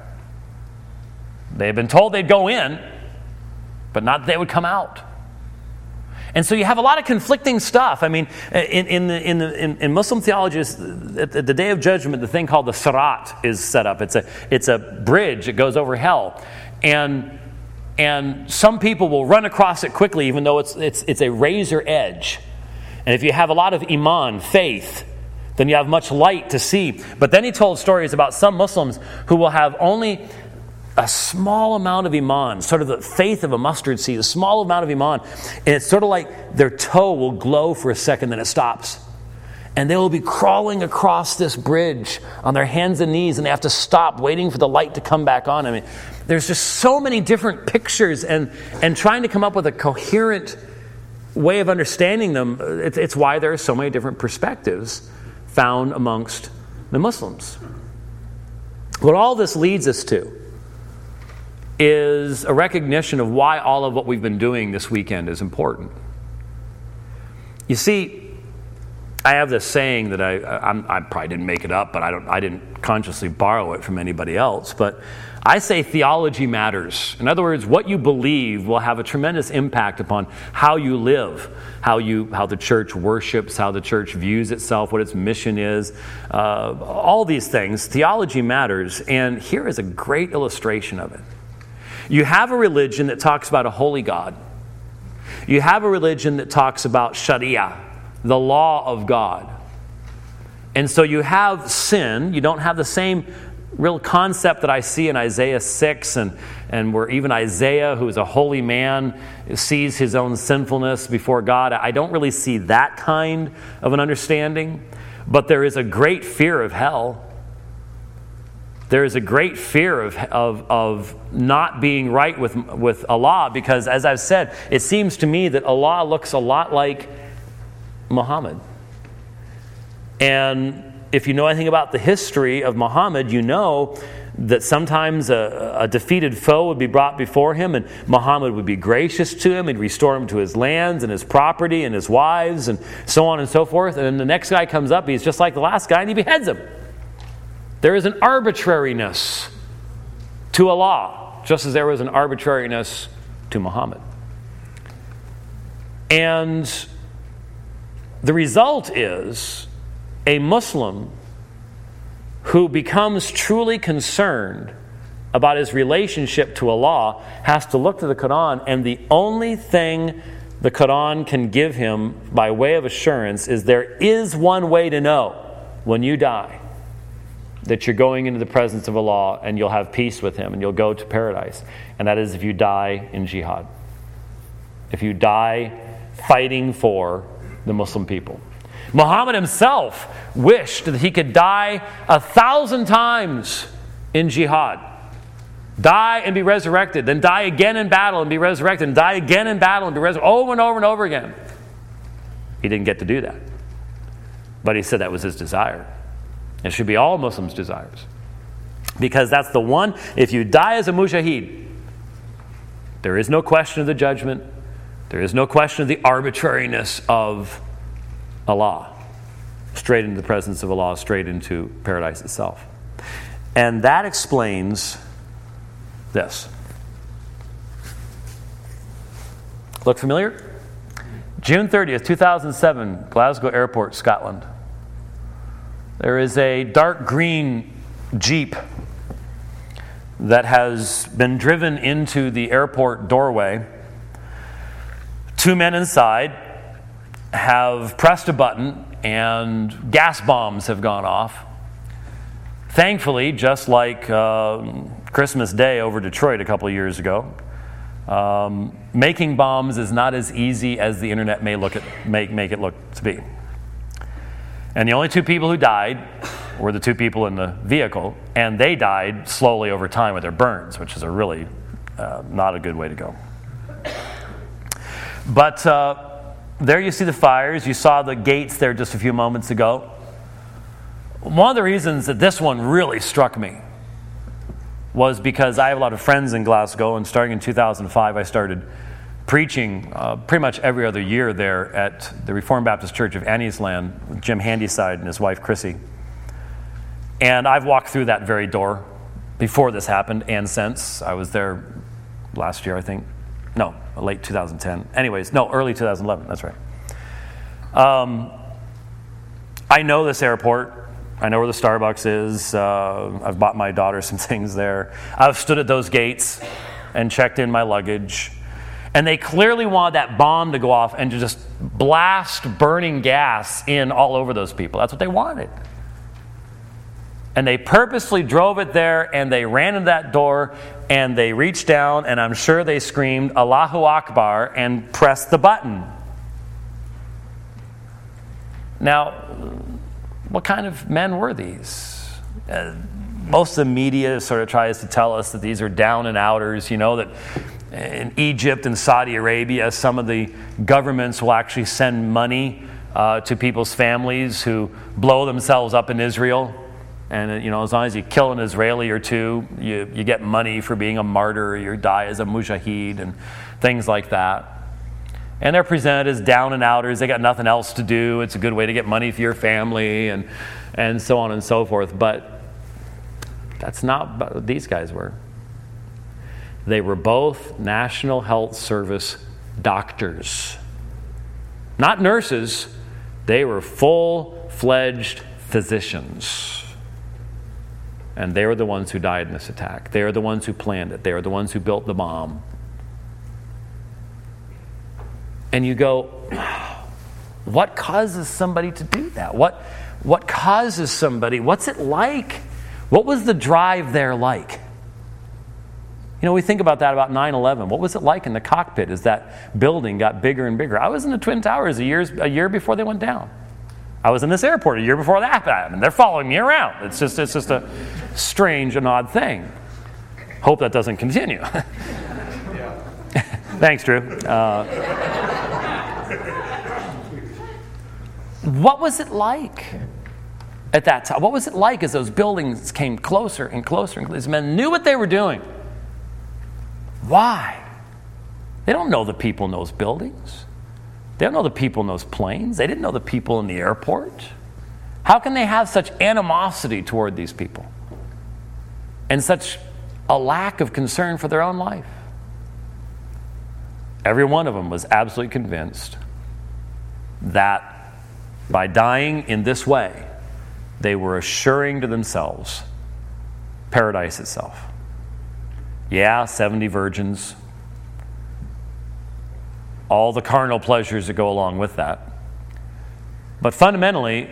S1: They had been told they'd go in, but not that they would come out. And so you have a lot of conflicting stuff. I mean, in in the, in, the, in, in Muslim theology, at the Day of Judgment, the thing called the Sirat is set up. It's a it's a bridge that goes over hell, and and some people will run across it quickly, even though it's it's it's a razor edge. And if you have a lot of iman, faith, then you have much light to see. But then he told stories about some Muslims who will have only a small amount of iman, sort of the faith of a mustard seed, a small amount of iman. And it's sort of like their toe will glow for a second, then it stops. And they will be crawling across this bridge on their hands and knees, and they have to stop waiting for the light to come back on. I mean, there's just so many different pictures, and, and trying to come up with a coherent way of understanding them, it's, it's why there are so many different perspectives found amongst the Muslims. What all this leads us to is a recognition of why all of what we've been doing this weekend is important. You see, I have this saying that I, I, I probably didn't make it up, but I, don't, I didn't consciously borrow it from anybody else. But I say theology matters. In other words, what you believe will have a tremendous impact upon how you live, how you, how the church worships, how the church views itself, what its mission is, uh, all these things. Theology matters, and here is a great illustration of it. You have a religion that talks about a holy God. You have a religion that talks about Sharia, the law of God. And so you have sin. You don't have the same real concept that I see in Isaiah six, and, and where even Isaiah, who is a holy man, sees his own sinfulness before God. I don't really see that kind of an understanding. But there is a great fear of hell. There is a great fear of, of, of not being right with, with Allah, because, as I've said, it seems to me that Allah looks a lot like Muhammad. And if you know anything about the history of Muhammad, you know that sometimes a, a defeated foe would be brought before him, and Muhammad would be gracious to him and restore him to his lands and his property and his wives and so on and so forth. And then the next guy comes up, he's just like the last guy, and he beheads him. There is an arbitrariness to Allah, just as there was an arbitrariness to Muhammad. And the result is a Muslim who becomes truly concerned about his relationship to Allah has to look to the Quran, and the only thing the Quran can give him by way of assurance is there is one way to know when you die that you're going into the presence of Allah and you'll have peace with Him and you'll go to paradise. And that is if you die in jihad. If you die fighting for the Muslim people. Muhammad himself wished that he could die a thousand times in jihad. Die and be resurrected. Then die again in battle and be resurrected. And die again in battle and be resurrected. Over and over and over again. He didn't get to do that. But he said that was his desire. It should be all Muslims' desires. Because that's the one, if you die as a mujahid, there is no question of the judgment. There is no question of the arbitrariness of Allah. Straight into the presence of Allah, straight into paradise itself. And that explains this. Look familiar? June thirtieth, two thousand seven, Glasgow Airport, Scotland. There is a dark green Jeep that has been driven into the airport doorway. Two men inside have pressed a button and gas bombs have gone off. Thankfully, just like uh, Christmas Day over Detroit a couple of years ago, um, making bombs is not as easy as the internet may look at, make, make it look to be. And the only two people who died were the two people in the vehicle, and they died slowly over time with their burns, which is a really uh, not a good way to go. But uh, there you see the fires. You saw the gates there just a few moments ago. One of the reasons that this one really struck me was because I have a lot of friends in Glasgow, and starting in two thousand five, I started preaching uh, pretty much every other year there at the Reformed Baptist Church of Anniesland with Jim Handyside and his wife Chrissy. And I've walked through that very door before this happened and since. I was there last year, I think. No, late two thousand ten. Anyways, no, early two thousand eleven, that's right. Um, I know this airport. I know where the Starbucks is. Uh, I've bought my daughter some things there. I've stood at those gates and checked in my luggage. And they clearly wanted that bomb to go off and to just blast burning gas in all over those people. That's what they wanted. And they purposely drove it there, and they ran in that door, and they reached down, and I'm sure they screamed, Allahu Akbar, and pressed the button. Now, what kind of men were these? Uh, most of the media sort of tries to tell us that these are down and outers, you know, that in Egypt and Saudi Arabia, some of the governments will actually send money uh, to people's families who blow themselves up in Israel. And, you know, as long as you kill an Israeli or two, you, you get money for being a martyr, you die as a mujahid, and things like that. And they're presented as down and outers. They got nothing else to do. It's a good way to get money for your family and, and so on and so forth. But that's not what these guys were. They were both National Health Service doctors. Not nurses. They were full-fledged physicians. And they were the ones who died in this attack. They are the ones who planned it. They are the ones who built the bomb. And you go, what causes somebody to do that? What, what causes somebody? What's it like? What was the drive there like? You know, we think about that about nine eleven. What was it like in the cockpit as that building got bigger and bigger? I was in the Twin Towers a, years, a year before they went down. I was in this airport a year before that happened. They're following me around. It's just, it's just a strange and odd thing. Hope that doesn't continue. Thanks, Drew. Uh, What was it like at that time? What was it like as those buildings came closer and closer? And these men knew what they were doing. Why? They don't know the people in those buildings. They don't know the people in those planes. They didn't know the people in the airport. How can they have such animosity toward these people? And such a lack of concern for their own life? Every one of them was absolutely convinced that by dying in this way, they were assuring to themselves paradise itself. Yeah, seventy virgins, all the carnal pleasures that go along with that. But fundamentally,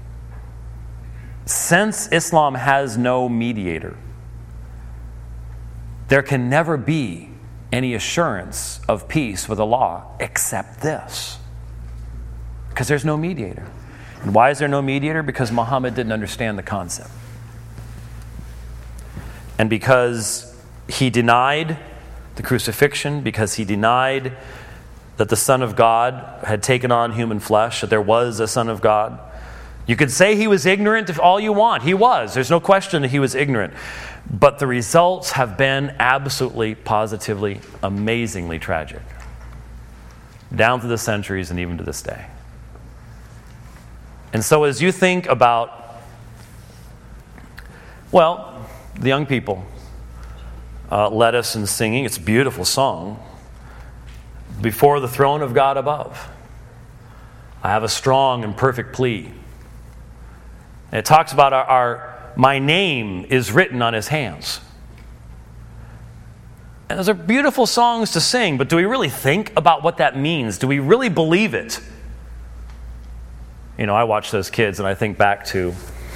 S1: since Islam has no mediator, there can never be any assurance of peace with Allah except this. Because there's no mediator. And why is there no mediator? Because Muhammad didn't understand the concept. And because he denied the crucifixion, because he denied that the Son of God had taken on human flesh, that there was a Son of God. You could say he was ignorant if all you want. He was. There's no question that he was ignorant. But the results have been absolutely, positively, amazingly tragic. Down through the centuries and even to this day. And so as you think about, well, the young people uh, led us in singing. It's a beautiful song. Before the throne of God above, I have a strong and perfect plea. And it talks about our, our my name is written on his hands. And those are beautiful songs to sing, but do we really think about what that means? Do we really believe it? You know, I watch those kids and I think back to,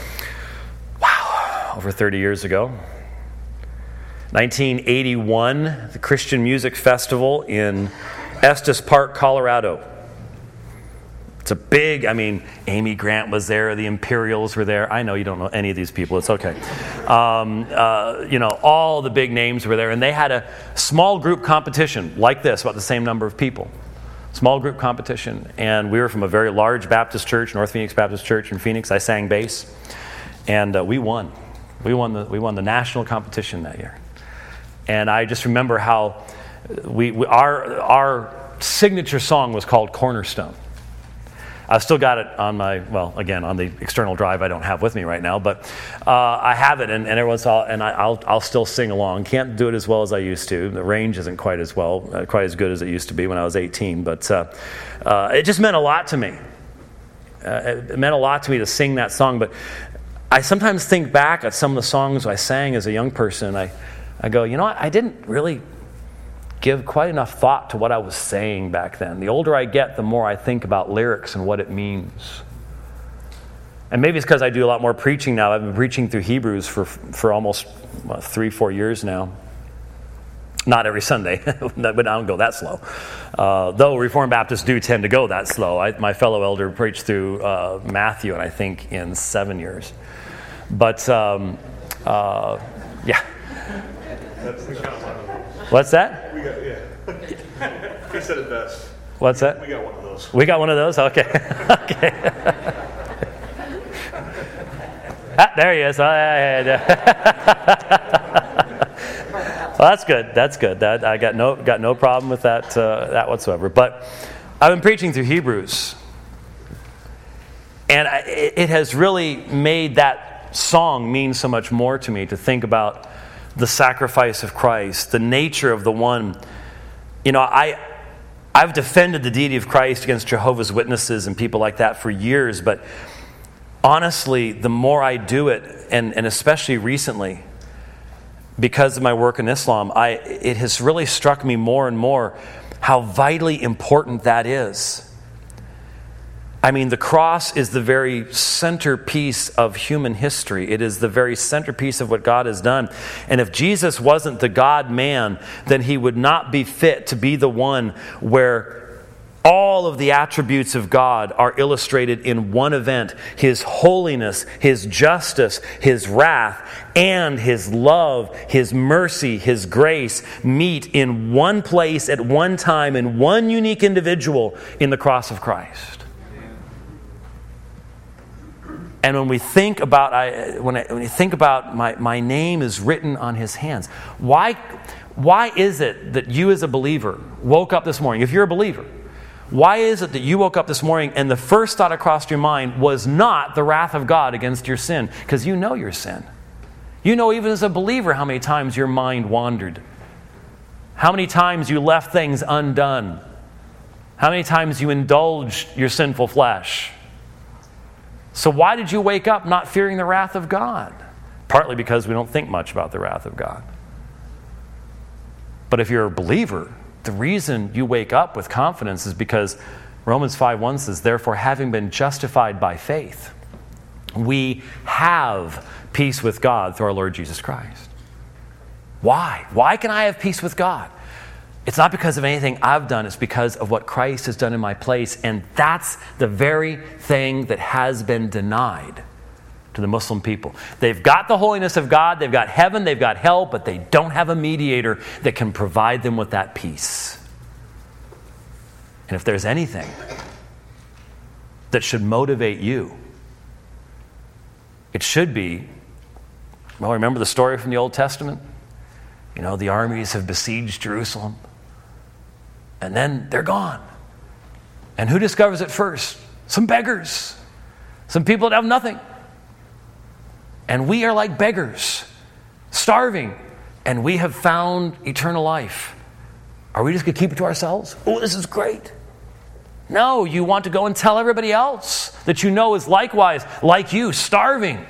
S1: wow, over thirty years ago. nineteen eighty-one, the Christian Music Festival in Estes Park, Colorado. It's a big, I mean, Amy Grant was there, the Imperials were there. I know you don't know any of these people, it's okay. Um, uh, you know, all the big names were there, and they had a small group competition like this, about the same number of people. Small group competition, and we were from a very large Baptist church, North Phoenix Baptist Church in Phoenix. I sang bass, and uh, we won. We won the we won the national competition that year. And I just remember how we, we our our signature song was called Cornerstone. I've still got it on my, well, again, on the external drive I don't have with me right now, but uh, I have it, and, and everyone's all, and I, I'll I'll still sing along. Can't do it as well as I used to. The range isn't quite as well, uh, quite as good as it used to be when I was eighteen, but uh, uh, it just meant a lot to me. Uh, it meant a lot to me to sing that song, but I sometimes think back at some of the songs I sang as a young person, and I, I go, you know what, I didn't really give quite enough thought to what I was saying back then. The older I get, the more I think about lyrics and what it means. And maybe it's because I do a lot more preaching now. I've been preaching through Hebrews for for almost what, three, four years now. Not every Sunday, but I don't go that slow. Uh, though Reformed Baptists do tend to go that slow. I, my fellow elder preached through uh, Matthew, and I think in seven years. But, um, uh, yeah.
S4: That's the kind of one of those.
S1: What's that?
S4: We got, yeah. He said it best.
S1: What's that?
S4: We got one of those.
S1: We got one of those? Okay. Okay. Ah, there he is. Oh, yeah, yeah, yeah. Well, that's good. That's good. That I got no got no problem with that uh, that whatsoever. But I've been preaching through Hebrews, and I, it has really made that song mean so much more to me, to think about the sacrifice of Christ, the nature of the one. You know, I, I've defended the deity of Christ against Jehovah's Witnesses and people like that for years, but honestly, the more I do it, and, and especially recently, because of my work in Islam, I, it has really struck me more and more how vitally important that is. I mean, the cross is the very centerpiece of human history. It is the very centerpiece of what God has done. And if Jesus wasn't the God-man, then he would not be fit to be the one where all of the attributes of God are illustrated in one event. His holiness, His justice, His wrath, and His love, His mercy, His grace meet in one place at one time in one unique individual in the cross of Christ. And when we think about, I, when, I, when you think about my, my name is written on His hands, why, why is it that you as a believer woke up this morning, if you're a believer, why is it that you woke up this morning and the first thought across your mind was not the wrath of God against your sin? Because you know your sin. You know, even as a believer, how many times your mind wandered. How many times you left things undone. How many times you indulged your sinful flesh. So why did you wake up not fearing the wrath of God? Partly because we don't think much about the wrath of God. But if you're a believer, the reason you wake up with confidence is because Romans five one says, therefore, having been justified by faith, we have peace with God through our Lord Jesus Christ. Why? Why can I have peace with God? It's not because of anything I've done. It's because of what Christ has done in my place. And that's the very thing that has been denied to the Muslim people. They've got the holiness of God, they've got heaven, they've got hell, but they don't have a mediator that can provide them with that peace. And if there's anything that should motivate you, it should be, well, remember the story from the Old Testament? You know, the armies have besieged Jerusalem, and then they're gone. And who discovers it first? Some beggars. Some people that have nothing. And we are like beggars, starving, and we have found eternal life. Are we just going to keep it to ourselves? Oh, this is great. No, you want to go and tell everybody else that you know is likewise, like you, starving.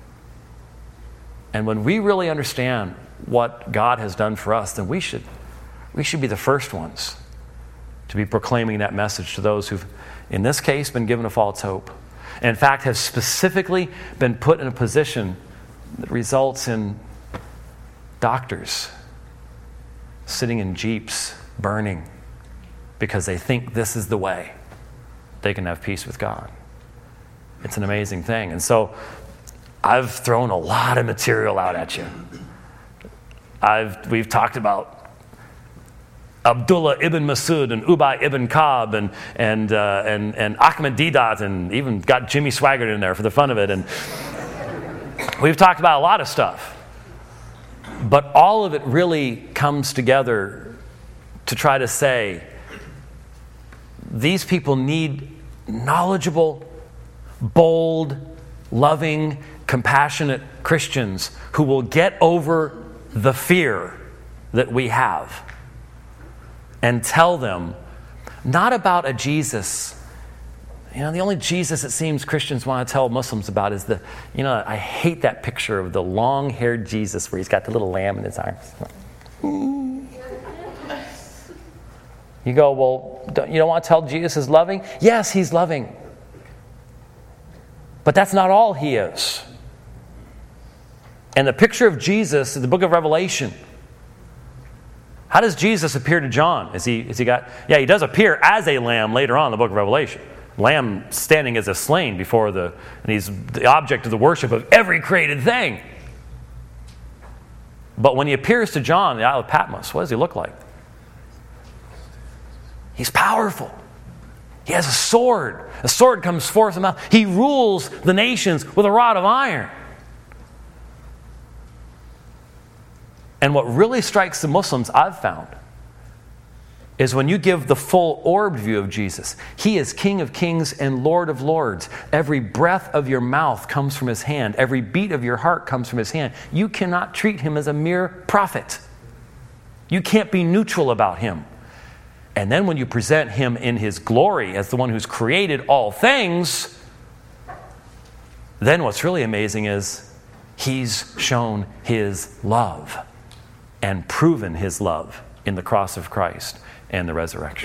S1: And when we really understand what God has done for us, then we should, we should be the first ones to be proclaiming that message to those who've, in this case, been given a false hope. And in fact, have specifically been put in a position that results in doctors sitting in jeeps burning because they think this is the way they can have peace with God. It's an amazing thing. And so I've thrown a lot of material out at you. I've we've talked about Abdullah ibn Masud and Ubay ibn Ka'b and and uh, and and Ahmed Deedat, and even got Jimmy Swaggart in there for the fun of it. And we've talked about a lot of stuff, but all of it really comes together to try to say these people need knowledgeable, bold, loving, compassionate Christians who will get over the fear that we have and tell them not about a Jesus. You know, the only Jesus it seems Christians want to tell Muslims about is the, you know, I hate that picture of the long-haired Jesus where he's got the little lamb in his arms. You go, well, don't, you don't want to tell Jesus is loving? Yes, he's loving. But that's not all he is. And the picture of Jesus in the book of Revelation, how does Jesus appear to John? Is he, is he got, yeah, he does appear as a lamb later on in the book of Revelation. Lamb standing as a slain before the, and he's the object of the worship of every created thing. But when he appears to John in the Isle of Patmos, what does he look like? He's powerful. He has a sword. A sword comes forth from his mouth. He rules the nations with a rod of iron. And what really strikes the Muslims, I've found, is when you give the full orbed view of Jesus. He is King of kings and Lord of lords. Every breath of your mouth comes from his hand. Every beat of your heart comes from his hand. You cannot treat him as a mere prophet. You can't be neutral about him. And then when you present him in his glory as the one who's created all things, then what's really amazing is he's shown his love and proven his love in the cross of Christ and the resurrection.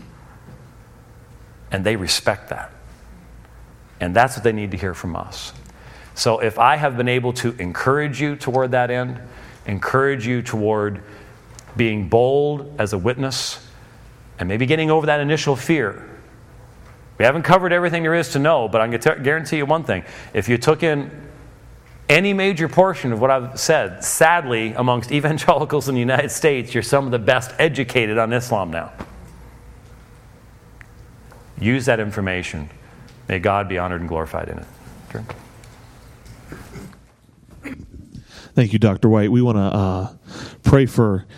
S1: And they respect that. And that's what they need to hear from us. So if I have been able to encourage you toward that end, encourage you toward being bold as a witness, and maybe getting over that initial fear. We haven't covered everything there is to know, but I'm going to guarantee you one thing. If you took in any major portion of what I've said, sadly, amongst evangelicals in the United States, you're some of the best educated on Islam now. Use that information. May God be honored and glorified in it. Sure.
S5: Thank you, Doctor White. We want to uh, pray for